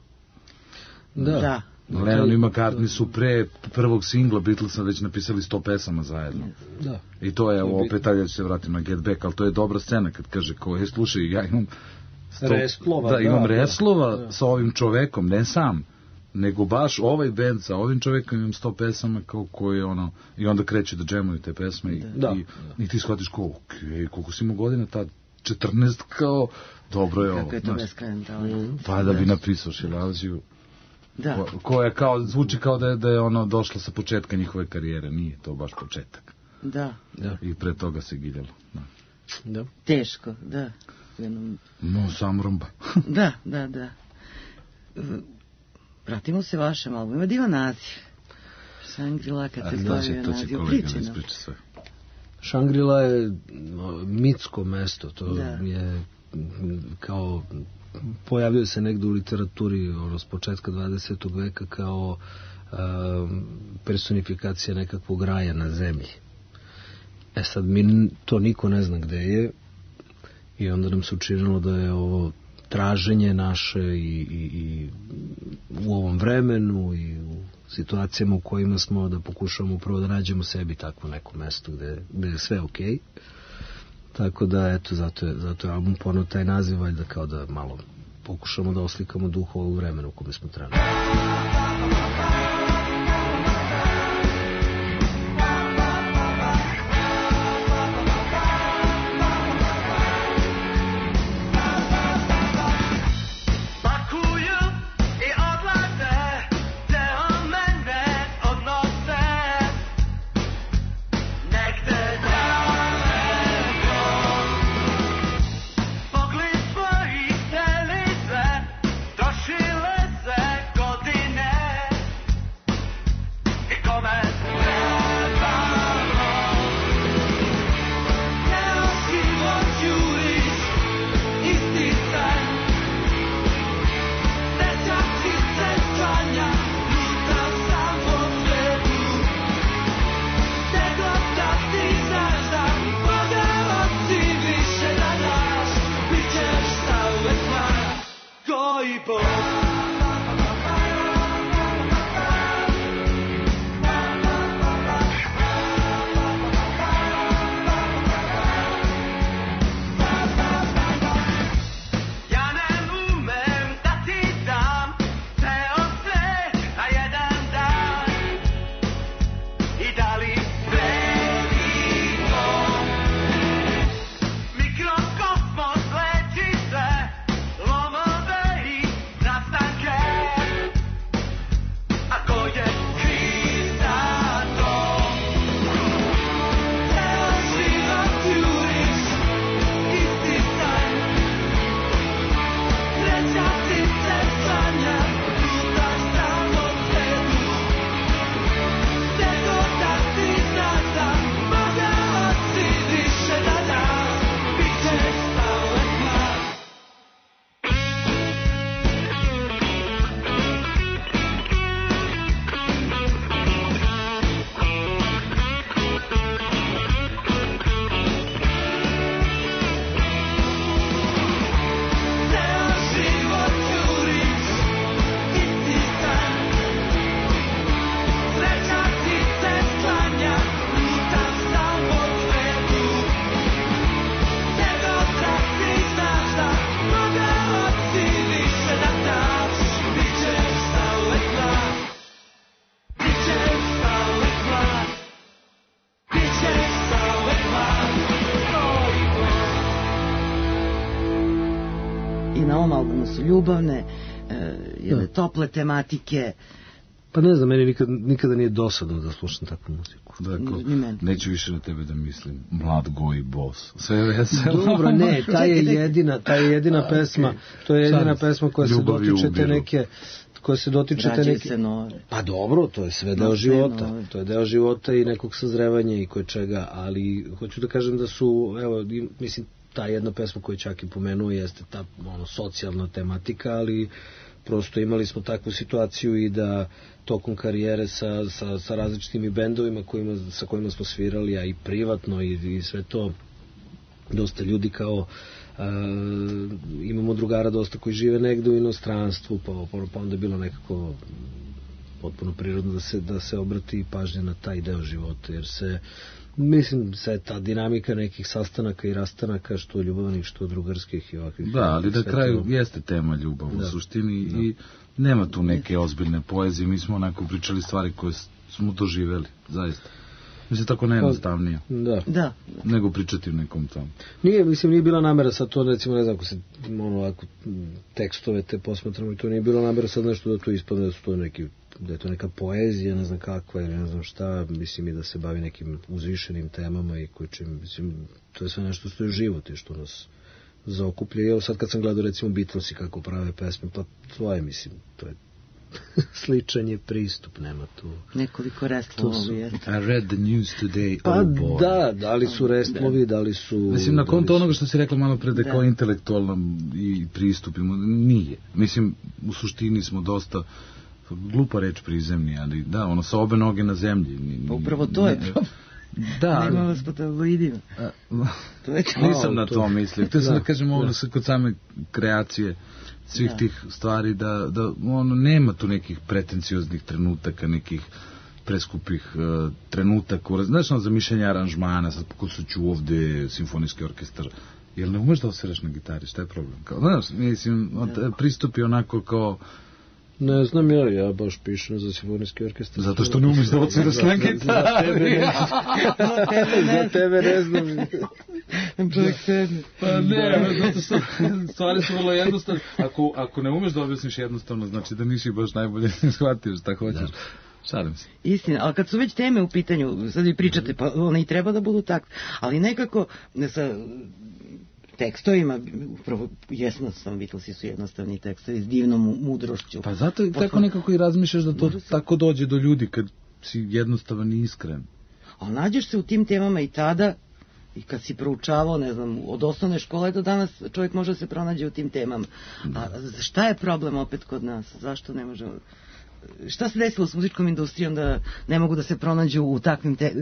Da. Da. Lennon i McCartney su pre prvog singla Beatlesa već napisali sto pesama zajedno. Da. I to je, ovo, opet, ja ću se vratim na Get Back, ali to je dobra scena kad kaže, ko je, slušaj, ja imam sto, reslova, da, imam da, reslova da. Sa ovim čovekom, ne sam, nego baš ovaj band sa ovim čovekom imam sto pesama kao koje ono, i onda kreće da džemuju te pesme i, da. i, i ti shvatiš kao, ok, koliko si imao godina tad, četrnaest, kao, dobro je ovo. Kako je to beskrajan talent. Pa da bi napisao Šilaziju. Da. Ko, koja kao, zvuči kao da je, da je ono došlo sa početka njihove karijere, nije to baš početak. Da. Da. I pre toga se giljalo. Da. Da. Teško, da. Jednom... No, sam rumba. Da, da, da. Vratimo se vašem albumu, ima divan naziv. Shangri-La, kad se stavio naziv. To će kolega da ispriča sve. Shangri-La je mitsko mesto, to da. Je kao... pojavio se negde u literaturi ono, s početka dvadesetog veka kao um, personifikacija nekakvog raja na zemlji. E sad, mi to niko ne zna gde je i onda nam se učinilo da je ovo traženje naše i, i, i u ovom vremenu i u situacijama u kojima smo, da pokušamo prvo da nađemo sebi takvo neko mesto gde, gde je sve okej. Okay. Tako da, eto, zato je, zato je album poneo taj naziv, valjda kao da malo pokušamo da oslikamo duh ovog vremena u kome smo trenutno. Ljubavne, e, jedne tople tematike. Pa ne znam, meni nikad, nikada nije dosadno da slušam takvu muziku. Dakle, neću više na tebe da mislim. Mlad goji bos. Sve je veselo. Dobro, ne, ta je jedina, ta je jedina pesma, to je jedina pesma koja se dotiče te neke, koja se dotiče te neke... se nove. Pa dobro, to je sve deo života. To je deo života i nekog sazrevanja i koje čega, ali hoću da kažem da su, evo, mislim, ta jedna pesma koju čak i pomenuo jeste ta ono, socijalna tematika, ali prosto imali smo takvu situaciju i da tokom karijere sa, sa, sa različitim i bendovima kojima, sa kojima smo svirali, a i privatno i, i sve to, dosta ljudi kao a, imamo drugara dosta koji žive negde u inostranstvu, pa, pa onda je bilo nekako potpuno prirodno da se, da se obrati pažnja na taj deo života, jer se mislim, sve ta dinamika nekih sastanaka i rastanaka, što ljubavnih, što drugarskih i ovakvih. Da, ali na kraju to... jeste tema ljubav u suštini da. I nema tu neke ozbiljne poezije. Mi smo onako pričali stvari koje smo doživeli, zaista. Mislim, tako najjednostavnije. Da. Da. Nego pričati u nekom tamo. Nije, mislim, nije bila namera sad to, recimo, ne znam, ako se ono, ovako, tekstove te posmatramo i to nije bila namera sad nešto da to ispadne, da su to neki, da je to neka poezija, ne znam kakva ili ne znam šta, mislim i da se bavi nekim uzvišenim temama i koji čim, mislim, to je sve nešto što je život i što nas zaokuplja. I evo sad kad sam gledao, recimo, Beatlesi kako prave pesme, pa to je, mislim, to je sličan je pristup, nema tu... Nekoliko restlovi, jer... I read the news today, pa oh boy. Da, da li su restlovi, da li su... Mislim, na konto onoga što si rekla malo pre, da kao intelektualnom i pristupimo, nije. Mislim, u suštini smo dosta... glupa reč prizemni, ali da, ono sa obe noge na zemlji. Ni, pa upravo to je problem. Da, nema vas po tabloidima. To je nisam na to mislio. Htio sam da kažem ovo da. Kod same kreacije svih da. Tih stvari, da, da ono, nema tu nekih pretencioznih trenutaka, nekih preskupih uh, trenutaka, znaš, ono, za mišljenje aranžmana, sad pokušaću ovde simfonijski orkestar, jel ne umeš da osviraš na gitari, šta je problem? Kao, znaš, mislim, da. Pristupi onako kao ne znam ja, ja baš pišem za simfonijski orkestar. Zato što ne umeš da odsviraš na gitari. Za tebe ne znam. Čovjek sedmi. Pa ne, zato što stvari su vrlo jednostavne. Ako, ako ne umeš da objasniš jednostavno, znači da nisi baš najbolje shvatio šta hoćeš. Šalim se. Istina, ali kad su već teme u pitanju, sad vi pričate, pa one i treba da budu takve, ali nekako sa tekstovima, upravo jednostavno, Beatlesi su jednostavni tekstovi s divnom mudrošću. Pa zato Posle... tako nekako i razmišljaš da to se... tako dođe do ljudi kad si jednostavan i iskren. A nađeš se u tim temama i tada, i kad si proučavao, ne znam, od osnovne škole do danas čovjek može se pronađe u tim temama. A šta je problem opet kod nas? Zašto ne možemo... Šta se desilo s muzičkom industrijom da ne mogu da se pronađu u takvim te...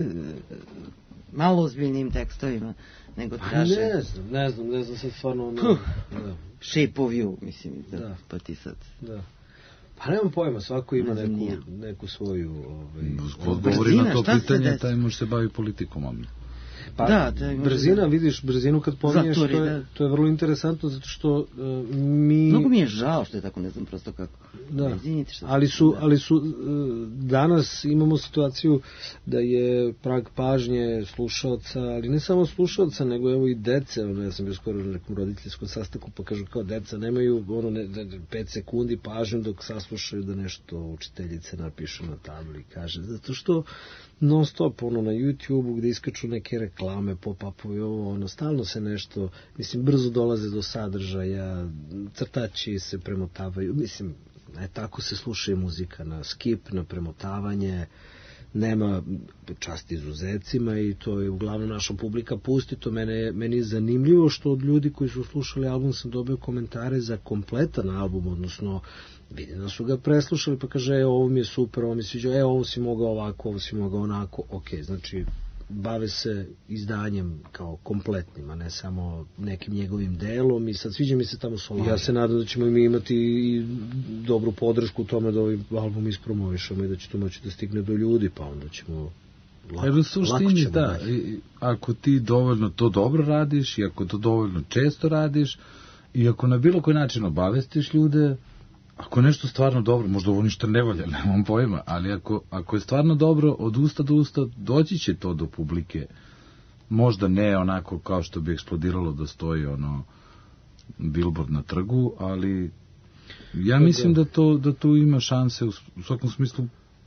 malo ozbiljnim tekstovima, nego traže... Pa ne znam, ne znam, ne znam sad stvarno... Ono... Huh. Da. Shape of you, mislim, da, da. Pa ti sad... Da. Pa nemam pojma, svako ima neku, neku svoju... Ovaj... Odgovori na to pitanje, taj može se bavi politikom, ali... Pa, da, brzina, vidiš, brzinu kad pominješ, Zatori, to, je, da. to je vrlo interesantno, zato što uh, mi... Mnogo mi je žao što je tako, ne znam prosto kako. Da, ali su, ali su uh, danas imamo situaciju da je prag pažnje slušaoca, ali ne samo slušaoca, nego evo i dece, ono, ja sam bio skoro na nekom roditeljskom sastanku, pa kažu kao deca nemaju ono, ne, ne, pet sekundi pažnju dok saslušaju da nešto učiteljice napiše na tabli, kaže, zato što non stop, ono, na YouTube-u gde iskaču neke reklame, pop-upovi, ovo, ono, stalno se nešto, mislim, brzo dolaze do sadržaja, crtači se premotavaju, mislim, ne, tako se sluša i muzika na skip, na premotavanje, nema čast izuzecima i to je uglavnom naša publika pusti, to mene, meni je zanimljivo što od ljudi koji su slušali album sam dobio komentare za kompletan album, odnosno vidim da su ga preslušali pa kaže e, ovo mi je super, ovo mi sviđa, e, ovo si mogao ovako, ovo si mogao onako, ok, znači bave se izdanjem kao kompletnim, a ne samo nekim njegovim delom i sad sviđa mi se tamo Solari. Ja se nadam da ćemo mi imati i dobru podršku u tome da ovaj album ispromovišemo i da će to moći da stigne do ljudi, pa onda ćemo lako, Evo, suštini, da, da. Ako ti dovoljno to dobro radiš i ako to dovoljno često radiš i ako na bilo koji način obavestiš ljude, ako je nešto stvarno dobro, možda ovo ništa ne valja, nemam pojma, ali ako, ako je stvarno dobro, od usta do usta doći će to do publike. Možda ne onako kao što bi eksplodiralo da stoji ono billboard na trgu, ali ja mislim da to da tu ima šanse u svakom smislu.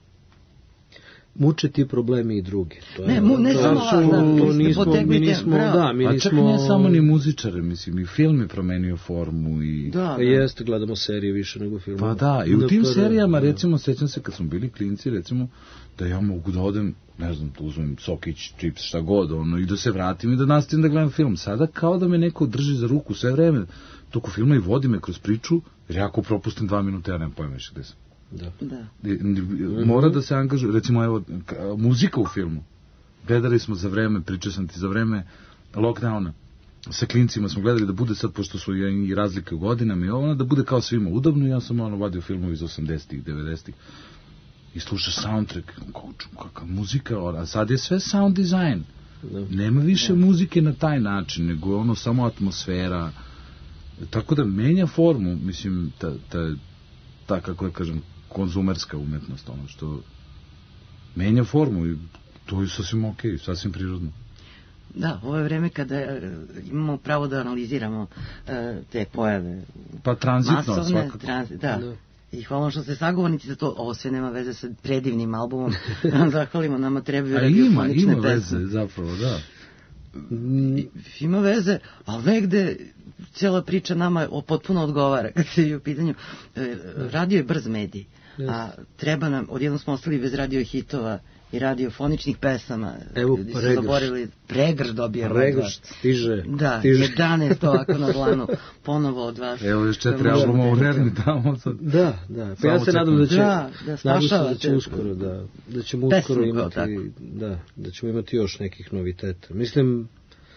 Muče ti problemi i druge. To ne, mu, ne samo vas, da, nismo, mi nismo, da, mi nismo... A čak nije samo ni muzičare, mislim, i film je promenio formu i... Da, da. Jeste, gledamo serije više nego film. Pa da, i u da, tim serijama, da. Recimo, sećam se kad smo bili klinci, recimo, da ja mogu da odem, ne znam, da uzmem sokić, čips, šta god, ono, i da se vratim i da nastavim da gledam film. Sada kao da me neko drži za ruku sve vreme toko filma i vodi me kroz priču, jer ja ako propustim dva minuta, ja nemam pojma više gde sam. Da. Da. Mora da se angažuje, recimo evo muzika u filmu. Gledali smo za vreme, pričao sam ti za vreme lockdowna. Sa klincima smo gledali da bude sad, pošto su i razlike u godinama i ovo, da bude kao svima udobno. Ja sam ono vadio filmove iz osamdesetih, devedesetih i slušaš soundtrack, kakva muzika, a sad je sve sound design. Da. Nema više da. Muzike na taj način, nego ono samo atmosfera. Tako da menja formu, mislim, ta, ta, ta kako da kažem, konzumerska umetnost, ono što menja formu i to je sasvim ok, sasvim prirodno. Da, ovo je vreme kada imamo pravo da analiziramo uh, te pojave. Pa tranzitno, masovne, svakako. Transi, da. da. I hvala što ste sagovornici za to, ovo sve nema veze sa predivnim albumom. Zahvalimo, nama trebaju radiofonične pesme. Ima, ima veze, zapravo, da. I, ima veze, ali negde cijela priča nama potpuno odgovara kad se je u pitanju. Radio je brz medij, a treba nam, odjednom smo ostali bez radio hitova i radiofoničnih pesama. Evo, Ljudi su Pregrš. zaboravili, Pregrš dobije Pregrš stiže. Da, stiže. jedanaest ovako na dlanu, ponovo od vas. Evo još četiri albuma u Nerni tamo sad. Da, da. Pa ja se nadam da će, Da, da nadam se da spašavate. će uskoro, da, da ćemo Pesmu uskoro kao imati, tako. da, da ćemo imati još nekih noviteta. Mislim,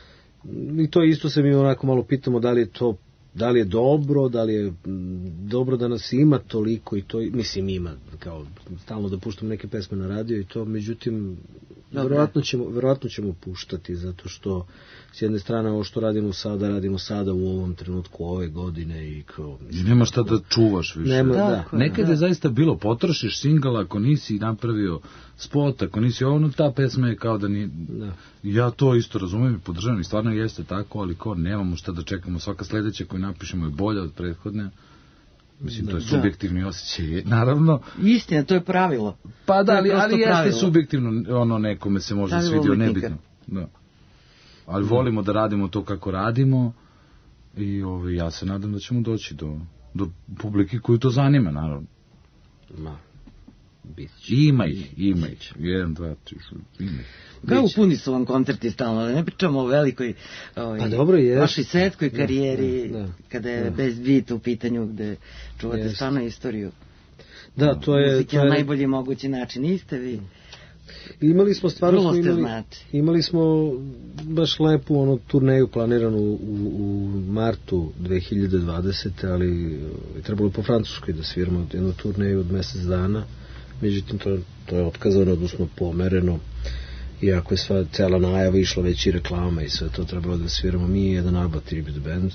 i to isto se mi onako malo pitamo da li je to, da li je dobro, da li je mm, dobro da nas ima toliko i to, mislim ima, kao stalno da puštam neke pesme na radio i to, međutim, Dobro. verovatno ćemo, verovatno ćemo puštati, zato što s jedne strane ovo što radimo sada, radimo sada u ovom trenutku ove godine i kao... I nema šta da čuvaš više. Nema, da. Tako je, Nekad da. je zaista bilo, potrošiš singl ako nisi napravio spot, ako nisi ono, ta pesma je kao da ni... Da. Ja to isto razumem i podržavam i stvarno jeste tako, ali kao nemamo šta da čekamo, svaka sledeća koju napišemo je bolja od prethodne. Mislim, to je subjektivni osjećaj, naravno. Istina, to je pravilo. Pa To da, je ali, prosto ali jeste pravilo. subjektivno, ono nekome se može Pravilo svidio, umetnika. nebitno. Da. Ali volimo da radimo to kako radimo i ovaj, ja se nadam da ćemo doći do, do publike koju to zanima, naravno. Ma, bit će. Ima ih, ima ih. Jedan, dva, tri, ima ih. Kao puni su vam koncerti stalno, da ne pričamo o velikoj ovaj, Pa dobro, jest. vašoj svetskoj karijeri, da, da, kada je da. bez bita u pitanju, gde čuvate Jest. stvarno istoriju. Da, to je... Muzike to na je najbolji mogući način. Niste vi? Imali smo stvarno Vrlo smo ste imali, znati. imali smo baš lepu onu turneju planiranu u, u martu dve hiljade dvadesete ali je trebalo po Francuskoj da sviramo jednu turneju od mesec dana, međutim to, to je otkazano, odnosno pomereno, iako je sva cela najava išla već i reklama i sve to, trebalo da sviramo mi i jedan ABBA tribute band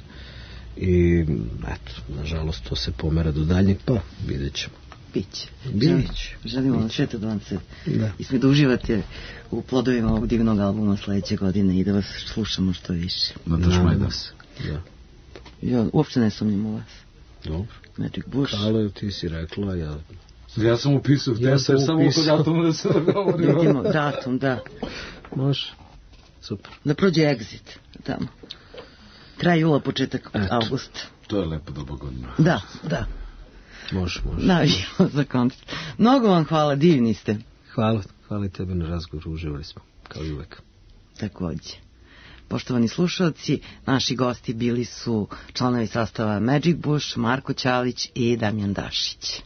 i eto, nažalost to se pomera do daljnjeg, pa vidjet ćemo. Biće. Biće. Želimo vam sve to da vam se Da. i sme da uživate u plodovima ovog divnog albuma sledeće godine i da vas slušamo što više. Nataša Nadam Majdan. se. Da. Ja uopšte ne sumnjam u vas. Dobro. Magic Bush. Kale, ti si rekla, ja... Ja sam upisao, Ja ja sam sam samo oko upisao. datuma da se dogovorimo. Vidimo datum, da. Može. Super. Da prođe Exit tamo. Kraj jula, početak Eto. avgusta. To je lepo doba godina. Da, da. Može, može. Navijemo za koncert. Mnogo vam hvala, divni ste. Hvala, hvala i tebe na razgovoru, uživali smo, kao i uvek. Takođe. Poštovani slušalci, naši gosti bili su članovi sastava Magic Bush, Marko Ćalić i Damjan Dašić.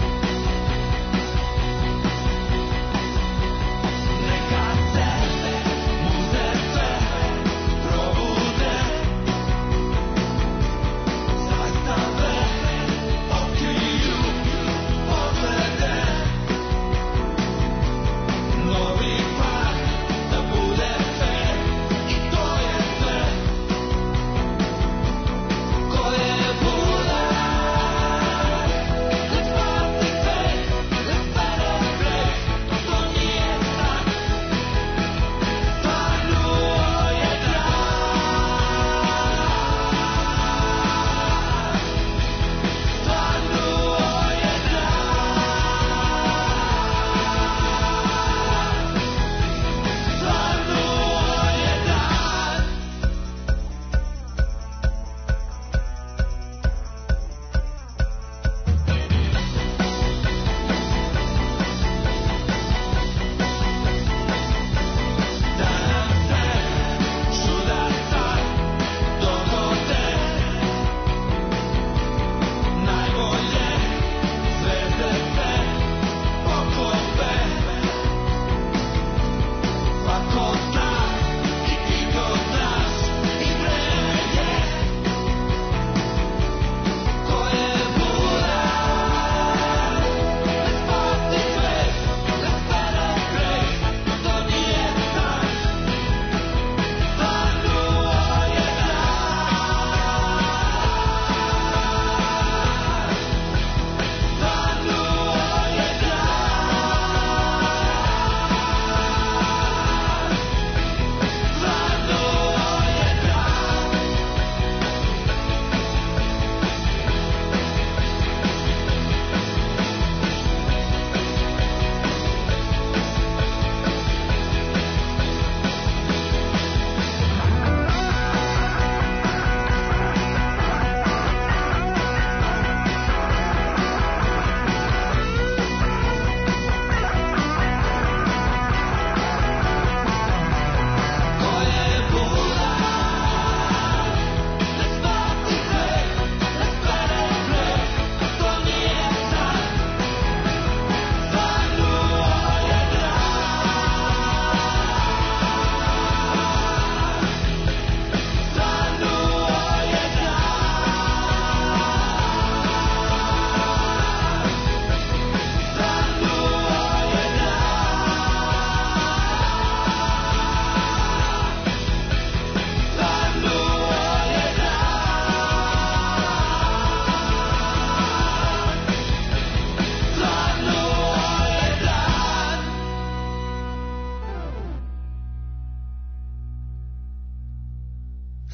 Neka tebe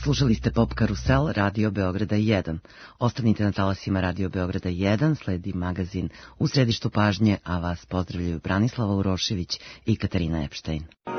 Slušali ste Pop Karusel Radio Beograda jedan. Ostanite na talasima Radio Beograda jedan, sledi magazin U središtu pažnje, a vas pozdravljaju Branislava Urošević i Katarina Epštajn.